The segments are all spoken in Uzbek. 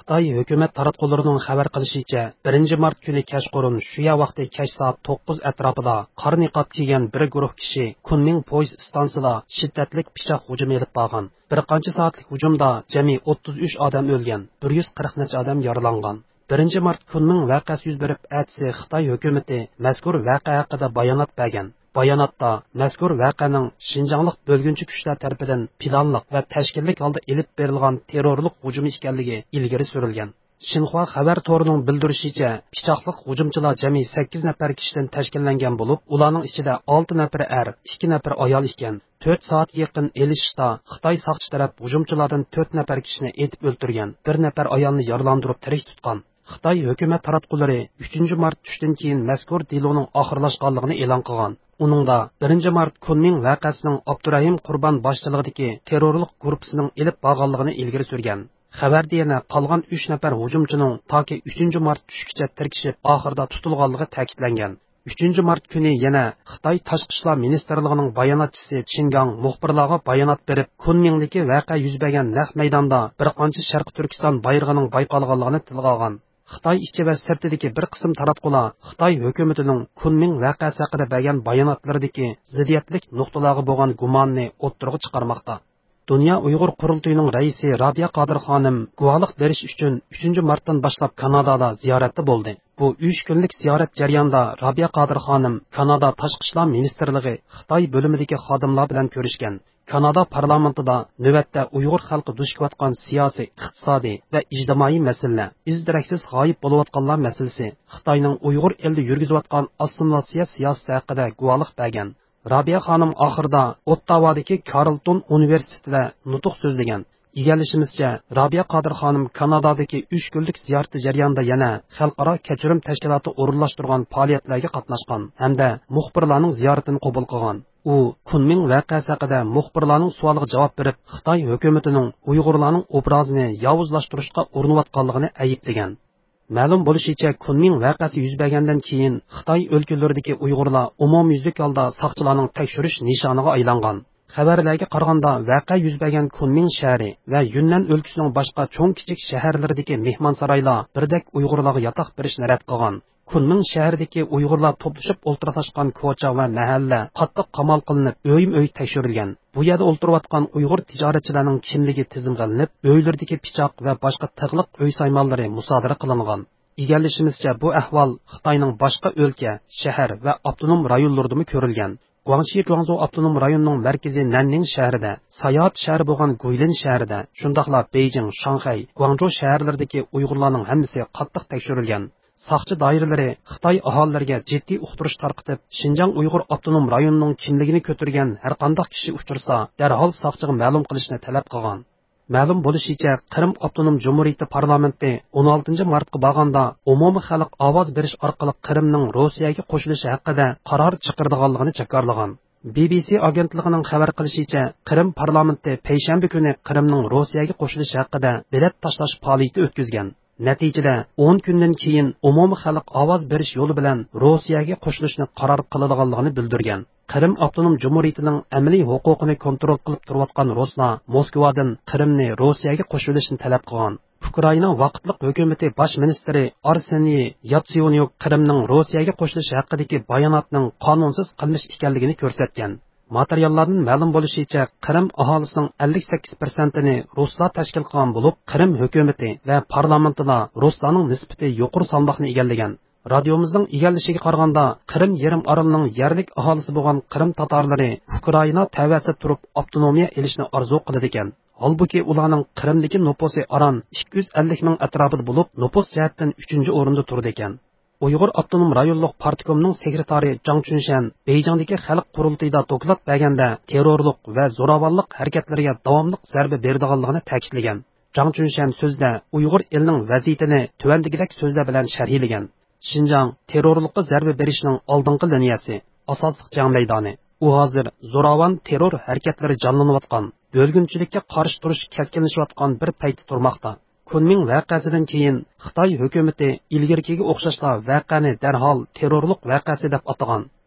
Xitoy hukumat taratqullarining xabar qilishicha, 1-mart kuni kechqurun shu vaqtda kech soat 9 atrofida qora niqob kiygan bir guruh kishi Kunming poyezd stansiyasida shiddatli pichoq hujumi olib borgan. Bir qancha soatlik hujumda jami 33 odam o'lgan, 140 necha odam yaralangan. 1-mart Kunming voqeasi yuz berib, atsi Xitoy hukumati mazkur voqea haqida bayonot bergan. Bayonotda mazkur voqeaning Shinjonglik bo'lgunchi kuchlar tomonidan planliq va tashkillik holda elib berilgan terrorlik hujumi ekanligi ilgari surilgan. Xinhua xabar to'rining bildirishicha, pichoqliq hujumchilar jami 8 nafar kishidan tashkillangan bo'lib, ularning ichida 6 nafar er, 2 nafar ayol ekan. 4 soat yaqin elishda Xitoy saqchi taraf hujumchilardan 4 nafar kishini etib o'ldirgan, 1 nafar ayolni yaralandirib tirik tutgan. Xitoy hukumat taratqullari 3-mart tushdan keyin mazkur deloning oxirlashganligini e'lon qilgan. Uningda 1-mart Kunming voqeasining Abdurahim Qurbon boshchiligidagi terrorlik guruhining elib borganligini ilgari surgan. Xabarda yana qolgan 3 nafar hujumchining toki 3-mart tushgacha tirkishib oxirida tutilganligi ta'kidlangan. 3-mart kuni yana Xitoy Tashqi ishlar ministrligining bayonotchisi Chingang muxbirlarga bayonot berib, Kunmingdagi voqea yuz bergan naq maydonda bir qancha Sharq Turkiston bayrog'ining bayqalganligini tilga olgan. Xitoy ichi va sirtidagi bir qism taratqular Xitoy hukumatining Kunming voqeasi haqida bergan bayonotlaridagi ziddiyatlik nuqtalarga bo'lgan gumonni o'ttirg'i chiqarmoqda. Dünya Uyg'ur qurultoyining raisi Rabia Qodir xonim guvohlik berish uchun 3-martdan boshlab Kanadada ziyoratda bo'ldi. Bu 3 kunlik ziyorat jarayonida Rabia Qodir xonim Kanada Tashqi ishlar ministrligi Xitoy bo'limidagi xodimlar bilan ko'rishgan. Kanada parlamentida navbatda Uyg'ur xalqi duch kelayotgan siyosiy, iqtisodiy va ijtimoiy masalalar, izdiraksiz g'oyib bo'layotganlar masalasi, Xitoyning Uyg'ur elida yurgizayotgan assimilyatsiya siyosati haqida guvohlik bergan. Rabia xonim oxirida Ottavadagi Carleton universitetida nutq so'zlagan. Egallishimizcha, Rabia Qodir xonim Kanadadagi 3 kunlik ziyorati jarayonida yana xalqaro kechirim tashkiloti o'rinlashtirgan faoliyatlarga qatnashgan hamda muxbirlarning ziyoratini qabul qilgan. U Kunming voqeasi haqida muxbirlarning savoliga javob berib, Xitoy hukumatining Uyg'urlarning obrazini yovuzlashtirishga urinayotganligini ayiblagan. Ma'lum bo'lishicha, Kunming voqeasi yuz bergandan keyin Xitoy o'lkalaridagi Uyg'urlar umumyuzlik holda soqchilarning tekshirish nishoniga aylangan. Xabarlarga qaraganda, voqea yuz bergan Kunming shahri va Yunnan o'lkasining boshqa cho'ng-kichik shaharlaridagi mehmonsaroylar birdek Uyg'urlarga yotoq berishni rad qilgan. Kunming shahridagi Uyg'urlar to'plashib o'ltirashgan ko'cha va mahalla qattiq qamal qilinib, o'yim-o'y tekshirilgan. Bu yerda o'ltirayotgan Uyg'ur tijoratchilarining kimligi tizimlanib, o'ylardagi pichoq va boshqa tig'liq uy saymonlari musodara qilingan. Egallishimizcha, bu ahvol Xitoyning boshqa o'lka, shahar va avtonom rayonlaridami ko'rilgan. Guangxi Guangzhou avtonom rayonining markazi Nanning shahrida, sayohat shahri bo'lgan Guilin shahrida, shundaqla Beijing, Shanxay, Guangzhou shaharlaridagi Uyg'urlarning hammasi qattiq tekshirilgan. Soqchi doiralari Xitoy aholilariga jiddiy uqtirish tarqitib, Xinjiang Uyg'ur avtonom rayonining kimligini ko'targan har qanday kishi uchirsa, darhol soqchiga ma'lum qilishni talab qilgan. Ma'lum bo'lishicha, Qrim avtonom jumhuriyati parlamenti 16-martga borganda umumiy xalq ovoz berish orqali Qrimning Rossiyaga qo'shilishi haqida qaror chiqarganligini jakarlagan. BBC agentligining xabar qilishicha, Qrim parlamenti payshanba kuni Qrimning Rossiyaga qo'shilishi haqida bilet tashlash faoliyati o'tkazgan. Natijada 10 kundan keyin umumiy xalq ovoz berish yo'li bilan Rossiyaga qo'shilishni qaror qiladiganligini bildirgan. Qrim avtonom jumhuriyatining amaliy huquqini kontrol qilib turayotgan Ruslar Moskvadan Qrimni Rossiyaga qo'shilishni talab qilgan. Ukraina vaqtliq hukumati bosh ministri Arseniy Yatsenyuk Qrimning Rossiyaga qo'shilishi haqidagi bayonotning qonunsiz qilmish ekanligini ko'rsatgan. Materiallardan ma'lum bo'lishicha, Qrim aholisining 58%ni ruslar tashkil qilgan bo'lib, Qrim hukumati va parlamentida ruslarning nisbati yuqori salmoqni egallagan. Radiomizning egallishiga qaraganda, Qrim yarim orolining yerlik aholisi bo'lgan Qrim tatarlari Ukraina tavasi turib avtonomiya elishni orzu qiladi ekan. Holbuki ularning Qrimdagi nupusi aran 250 ming atrofida bo'lib, nupus jihatdan 3-o'rinda turdi ekan. Uyg'ur avtonom rayonlik partiyasining sekretari Zhang Chunshan Beijingdagi xalq qurultayida doklad berganda terrorlik va zo'ravonlik harakatlariga davomli zarba berdiganligini ta'kidlagan. Zhang Chunshan so'zda Uyg'ur elining vaziyatini tuvandagidek so'zlar bilan sharhlagan. Xinjiang terrorlikqa zarba berishning oldingi liniyasi, asosliq jang maydoni. U hozir zo'ravon terror harakatlari jonlanayotgan, bo'lgunchilikka qarshi turish keskinlashayotgan bir paytda turmoqda. Kunming voqeasidan keyin Xitoy hukumati ilgirkiga o'xshashla voqeani darhol terrorlik voqeasi deb atagan.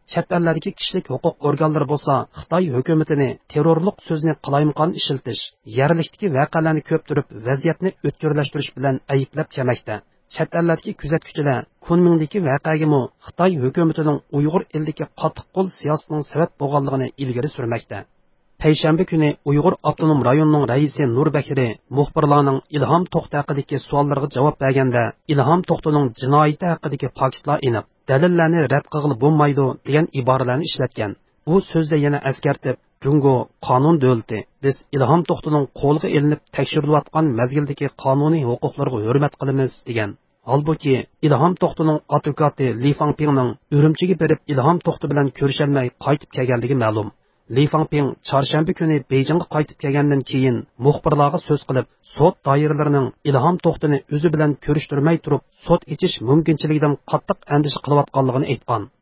Chet ellardagi kishilik huquq organlari bo'lsa, Xitoy hukumatini terrorlik so'zini qalaymaqon ishiltish, yerlikdagi voqealarni ko'ptirib, vaziyatni o'tkirlashtirish bilan ayblab kelmoqda. Chet ellardagi kuzatuvchilar Kunmingdagi voqeagami Xitoy hukumatining Uyg'ur elidagi qattiq qo'l siyosatining sabab bo'lganligini ilgari surmoqda. Payshanba kuni Uyg'ur avtonom rayonining raisi Nurbakri muxbirlarning Ilhom To'xta haqidagi savollariga javob berganda, Ilhom To'xtaning jinoyati haqidagi faktlar aniq, dalillarni rad qilib bo'lmaydi degan iboralarni ishlatgan. U so'zda yana askartib, Jungo qonun davlati. Biz Ilhom To'xtaning qo'lga ilinib tekshirilayotgan mazgildagi qonuniy huquqlarga hurmat qilamiz degan. Halbuki Ilhom To'xtaning advokati Li Fangpingning Urumchiga berib Ilhom To'xta bilan ko'risholmay qaytib kelganligi ma'lum. Li Fangping chorshanba kuni Beijingga qaytib kelgandan keyin muxbirlarga so'z qilib, sud doiralarining Ilhom To'xtani o'zi bilan ko'rishtirmay turib, sud ichish mumkinchiligidan qattiq andisha qilayotganligini aytgan.